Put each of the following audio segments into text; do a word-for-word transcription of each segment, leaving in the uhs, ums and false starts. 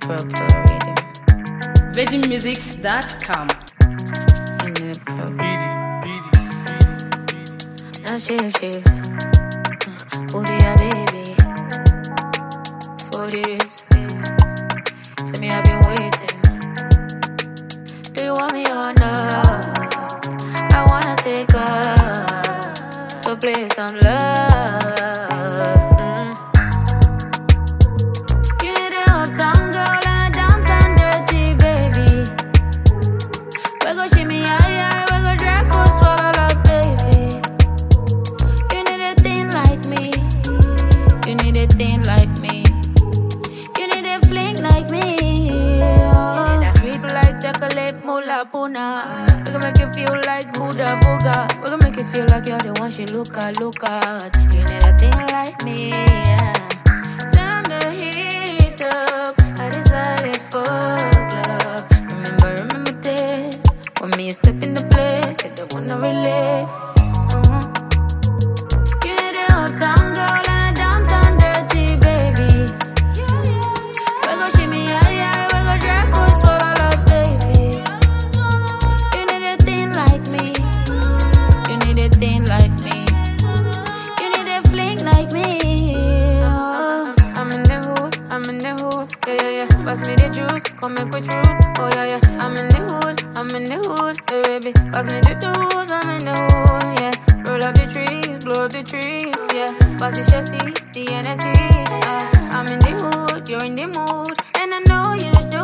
proper rhythm. virgin musics dot com. In the proper. Beat it, beat it, beat it, beat it. Now shift, shift. Uh, oh, be a baby. For this. Say me, I've been waiting. Do you want me or not? I wanna take her to play some love. Mm. You need a uptown girl and a downtown dirty baby. We go shimmy, aye, aye, we go drag, go swallow up, baby. You need a thing like me. You need a thing like me. You need a fling like me. Oh. You need a sweet like chocolate, mula puna. We gon' make you feel like Buddha Voga. We gon' make you feel like you're the one she look at, look at. You need a thing like me, yeah. Turn the heat up. I decided for love. Remember, remember this. When me step in the place, you don't wanna relate. Uh-huh. You need a uptown girl and a downtown dirty baby. We go shimmy, aye, aye, we go drag, go swallow up, baby. You need a thing like me. You need a thing like me. You need a fling like me. Oh. I'm in the hood, I'm in the hood, yeah, yeah, yeah. Pass me the juice, come make we choose. Oh yeah, yeah. I'm in the hood, I'm in the hood, hey baby. Pass me the juice, I'm in the hood, yeah. Roll up the trees, blow up the trees, yeah. Pass the chassis, the N S C, uh, I'm in the hood, you're in the mood, and I know you do.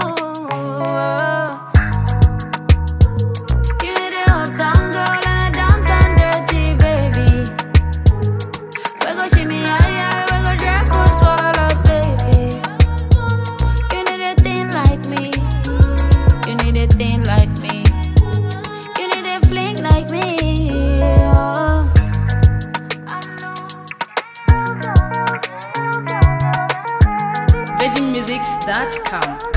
You need a uptown girl and a downtown dirty baby. We go shimmy, aye, aye, we go drag, go swallow up, baby. You need a thing like me. You need a thing like me. You need a fling like me. Oh. virgin musics dot com.